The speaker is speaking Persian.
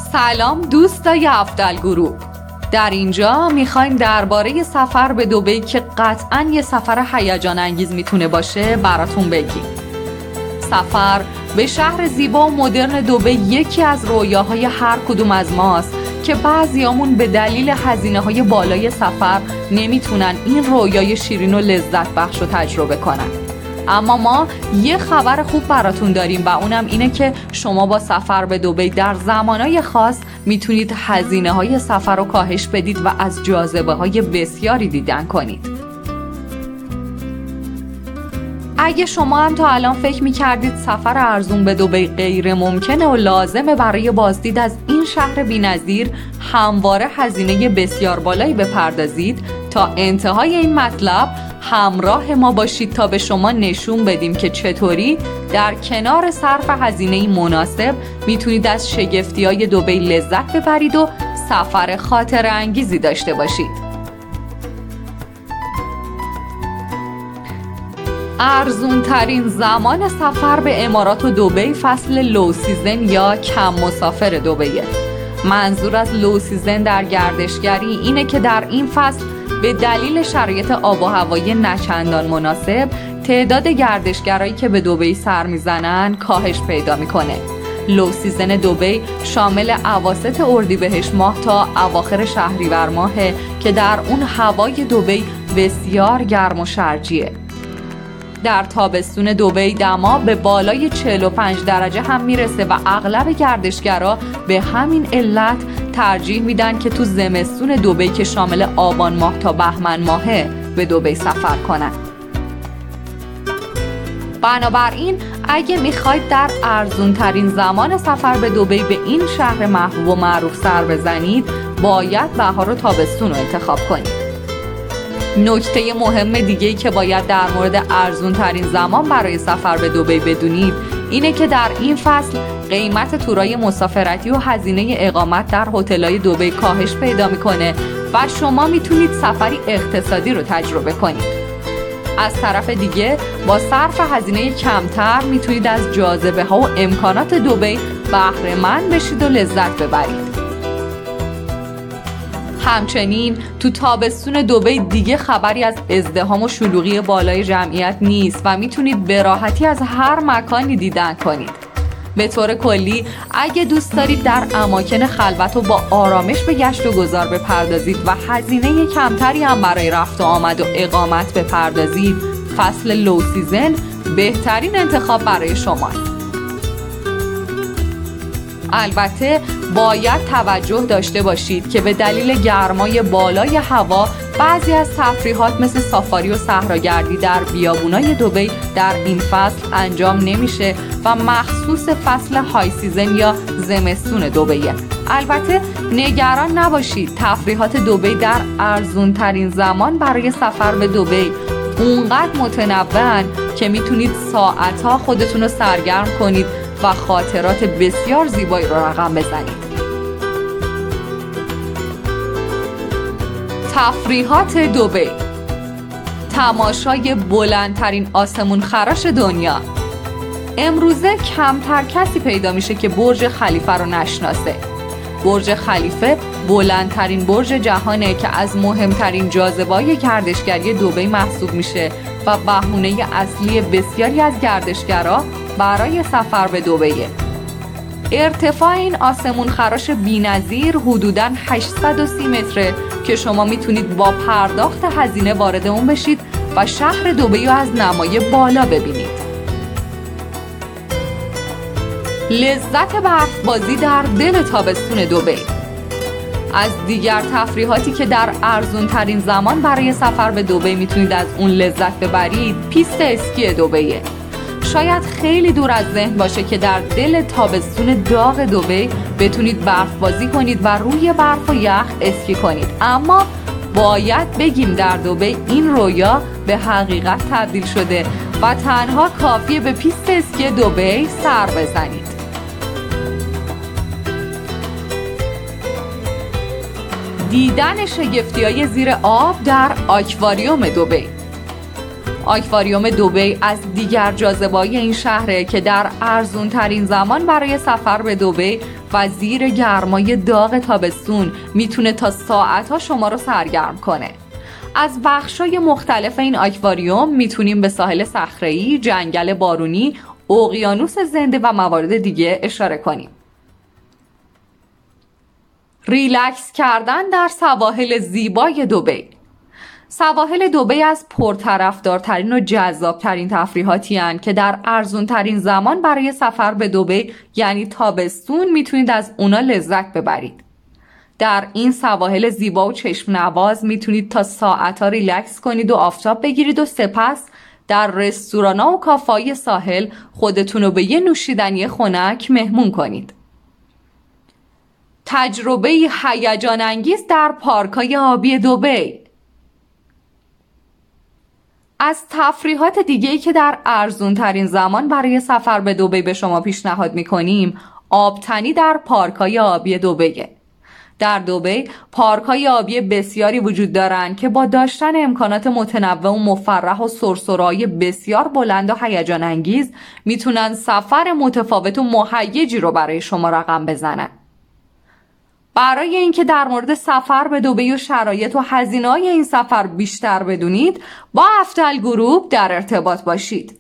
سلام دوستای افضل گروه. در اینجا میخوایم درباره سفر به دبی که قطعاً یه سفر هیجان انگیز میتونه باشه براتون بگیم. سفر به شهر زیبا و مدرن دبی یکی از رویاهای هر کدوم از ماست که بعضیامون به دلیل هزینه‌های بالای سفر نمیتونن این رویای شیرین و لذت بخش رو تجربه کنن. اما ما یه خبر خوب براتون داریم و اونم اینه که شما با سفر به دبی در زمانهای خاص میتونید هزینه‌های سفر رو کاهش بدید و از جاذبه‌های بسیاری دیدن کنید. اگه شما هم تا الان فکر میکردید سفر ارزون به دبی غیر ممکنه و لازمه برای بازدید از این شهر بی‌نظیر همواره هزینه بسیار بالایی بپردازید، تا انتهای این مطلب همراه ما باشید تا به شما نشون بدیم که چطوری در کنار صرف هزینه مناسب میتونید از شگفتی‌های دبی لذت ببرید و سفر خاطره انگیزی داشته باشید. ارزون ترین زمان سفر به امارات و دبی فصل لو سیزن یا کم مسافر دبیه. منظور از لو سیزن در گردشگری اینه که در این فصل به دلیل شرایط آب و هوایی نچندان مناسب تعداد گردشگرایی که به دبی سر میزنن کاهش پیدا میکنه. لو سیزن دبی شامل اواسط اردیبهشت ماه تا اواخر شهریور ماهه که در اون هوای دبی بسیار گرم و شرجیه. در تابستون دبی دما به بالای 45 درجه هم میرسه و اغلب گردشگرا به همین علت ترجیح میدن که تو زمستون دبی که شامل آبان ماه تا بهمن ماهه به دبی سفر کنن. بنابراین اگه میخواید در ارزون ترین زمان سفر به دبی به این شهر محبوب و معروف سر بزنید، باید بهار و تابستون رو انتخاب کنید. نکته مهم دیگه‌ای که باید در مورد ارزون ترین زمان برای سفر به دبی بدونید اینه که در این فصل قیمت تورای مسافرتی و هزینه اقامت در هتل‌های دبی کاهش پیدا میکنه و شما میتونید سفری اقتصادی رو تجربه کنید. از طرف دیگه با صرف هزینه کمتر میتونید از جاذبه‌ها و امکانات دبی بهره مند بشید و لذت ببرید. همچنین تو تابستون دبی دیگه خبری از ازدحام و شلوغی بالای جمعیت نیست و میتونید به راحتی از هر مکانی دیدن کنید. به طور کلی اگه دوست دارید در اماکن خلوت و با آرامش به گشت و گذار بپردازید و هزینه کمتری هم برای رفت و آمد و اقامت بپردازید، فصل لو سیزن بهترین انتخاب برای شماست. البته باید توجه داشته باشید که به دلیل گرمای بالای هوا بعضی از تفریحات مثل سافاری و صحراگردی در بیابونای دبی در این فصل انجام نمیشه و مخصوص فصل های سیزن یا زمستون دبیه. البته نگران نباشید، تفریحات دبی در ارزون ترین زمان برای سفر به دبی اونقدر متنوعن که میتونید ساعتها خودتون رو سرگرم کنید و خاطرات بسیار زیبایی رو رقم بزنید. تفریحات دبی: تماشای بلندترین آسمون خراش دنیا. امروزه کمتر کسی پیدا میشه که برج خلیفه رو نشناسه. برج خلیفه بلندترین برج جهانه که از مهمترین جاذبه‌های گردشگری دبی محسوب میشه و بهونه اصلی بسیاری از گردشگرا برای سفر به دبیه. ارتفاع این آسمون خراش بی‌نظیر حدوداً 830 متره که شما میتونید با پرداخت هزینه وارد اون بشید و شهر دبی رو از نمای بالا ببینید. لذت برف‌بازی در دل تابستون دبی. از دیگر تفریحاتی که در ارزون ترین زمان برای سفر به دبی میتونید از اون لذت ببرید، پیست اسکی دبیه. شاید خیلی دور از ذهن باشه که در دل تابستون داغ دبی بتونید برف بازی کنید و روی برف و یخ اسکی کنید، اما باید بگیم در دبی این رویا به حقیقت تبدیل شده و تنها کافیه به پیست اسکی دبی سر بزنید. دیدن شگفتی‌های زیر آب در آکواریوم دبی. آکواریوم دبی از دیگر جاذبه‌های این شهره که در ارزون ترین زمان برای سفر به دبی و زیر گرمای داغ تابستون میتونه تا ساعتها شما رو سرگرم کنه. از بخشای مختلف این آکواریوم میتونیم به ساحل صخره‌ای، جنگل بارونی، اقیانوس زنده و موارد دیگه اشاره کنیم. ریلکس کردن در سواحل زیبای دبی. سواحل دبی از پرطرفدارترین و جذابترین تفریحاتی هستند که در ارزونترین زمان برای سفر به دبی یعنی تابستون میتونید از اونا لذت ببرید. در این سواحل زیبا و چشم نواز میتونید تا ساعتها ریلکس کنید و آفتاب بگیرید و سپس در رستورانا و کافه‌های ساحل خودتون رو به یه نوشیدنی خنک مهمون کنید. تجربه هیجان انگیز در پارک‌های آبی دبی. از تفریحات دیگه‌ای که در ارزونترین زمان برای سفر به دبی به شما پیشنهاد می‌کنیم، آبتنی در پارک‌های آبی دبیه. در دبی پارک‌های آبی بسیاری وجود دارند که با داشتن امکانات متنوع و مفرح و سرسرای بسیار بلند و هیجان انگیز میتونن سفر متفاوت و مهیجی رو برای شما رقم بزنن. برای اینکه در مورد سفر به دبی و شرایط و هزینه‌های این سفر بیشتر بدونید، با افتل گروپ در ارتباط باشید.